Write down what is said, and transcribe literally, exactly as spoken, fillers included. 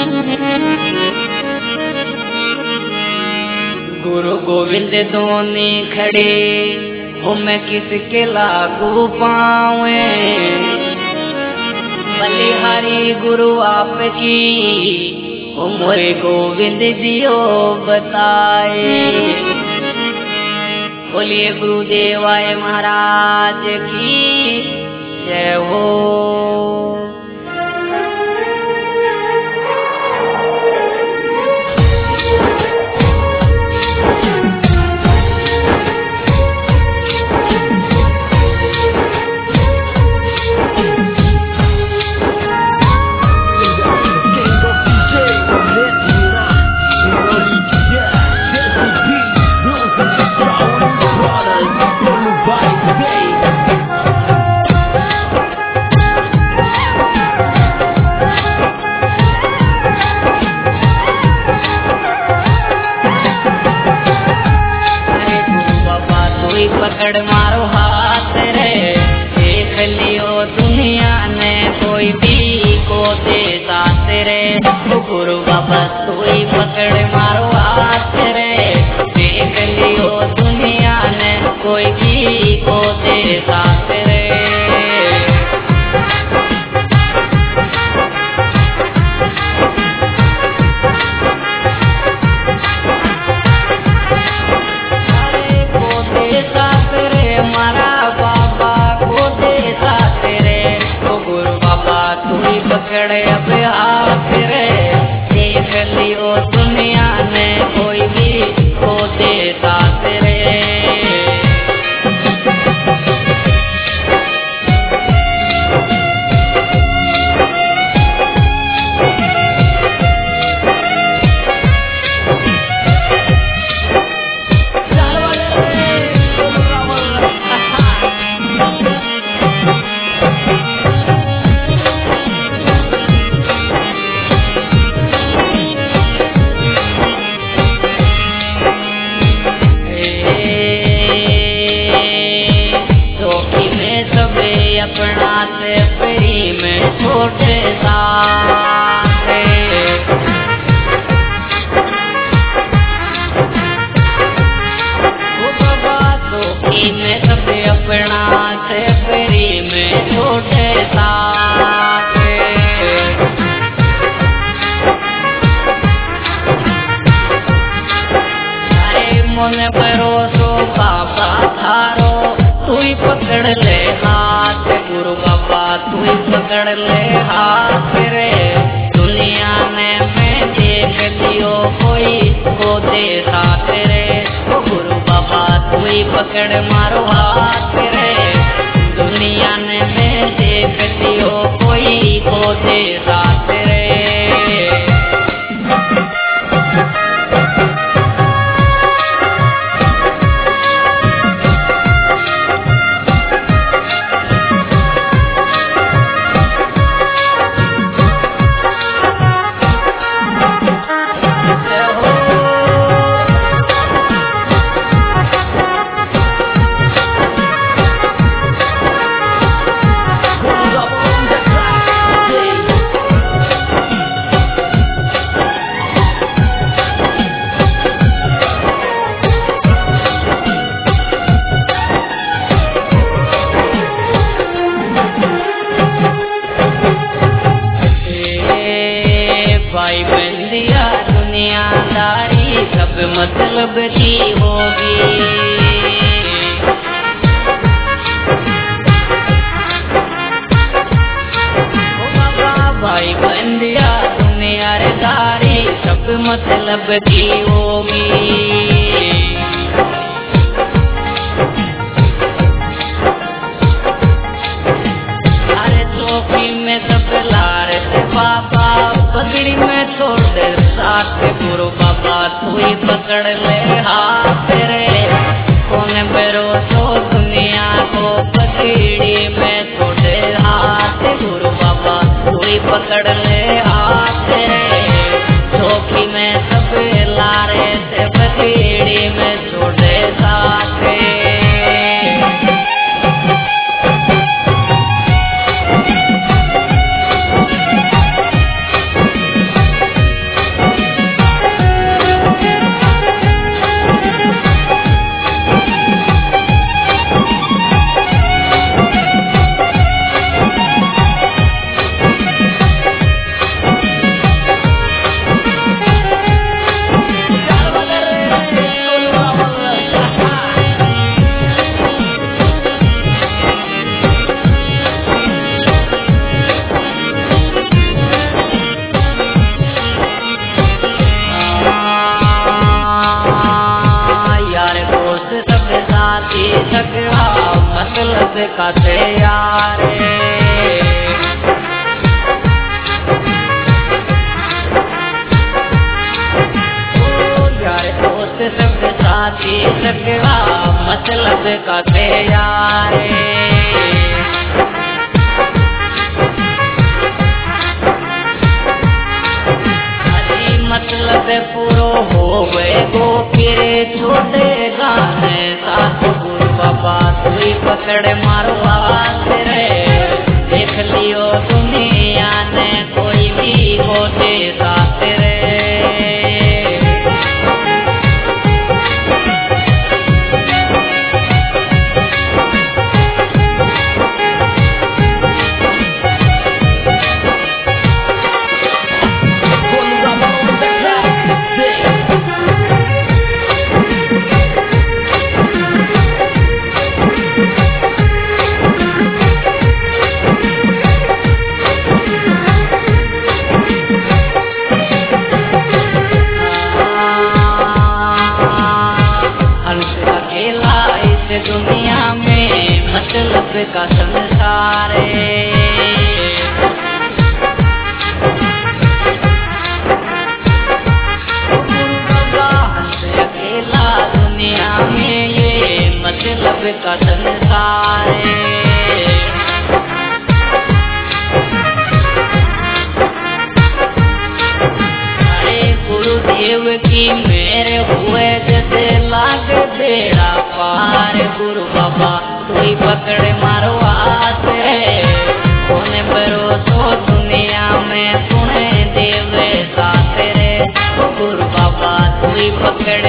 गुरु गोविंद दोनी खड़े हो मैं किसके लागू पावे, बलिहारी गुरु आपकी हो मोरे गोविंद जियो बताए। बोलिए गुरुदेवाय महाराज की जय हो। पकड़ मारो हाथ रे, देख लियो दुनिया ने कोई भी को दे साथ रे। गुरु बाबा तू ही पकड़ मारो हाथ रे, देख लियो दुनिया ने कोई भी को दे साथ रे। पकड़े अब हाथ रे, देख लियो दुनिया ने कोई भी को दे साथ रे। अपना से फ्री में छोटे साथे, वो बाबा धोखी में सब अपना से फ्री में छोटे साथे। अरे मन भरोसो बाबा थारो तू ही पकड़ ले हाथ, गुरु बाबा तू ही पकड़ ले हाथ रे। दुनिया में मैं देख लियो कोई को दे साथ रे। ओ गुरु बाबा तू ही पकड़ मारो हाथ रे, दुनिया में मैं देख लियो कोई को दे साथ रे। भाई बंदिया दुनियादारी सब मतलब की होगी, भाई बंदिया दुनियादारी सब मतलब की होगी। में सब लार बाबा पगड़ी में छोड़ दे साथ, गुरु बाबा तू ही पकड़ ले हाथ रे। कौन भरोसो दुनिया को पगड़ी में छोड़ दे हाथ, गुरु बाबा तू ही पकड़ ले हाथ रे। धोखी में सब लारे से पगड़ी में छोड़ दे साथ। मतलब का थे यारे। ओ यार दोस्त सब साथी सगवा मतलब का थे यारे। मतलब पूरो होवे गो फिर छोटे गाने साथ गुरु बाबा तुई पकड़ मारो हाथ रे। देख लियो दुनिया ने कोई भी हो दे साथ रे। दुनिया में मतलब का संसार अकेला दुनिया में ये मतलब का संसार अरे गुरुदेव की मेरे हुए जैसे लाग बेड़ा पार। गुरु बाबा तुई पकड़ मारो हाथ रे। कोने भरोसो दुनिया में सुने देवे साथ रे। गुरु बाबा तुई पकड़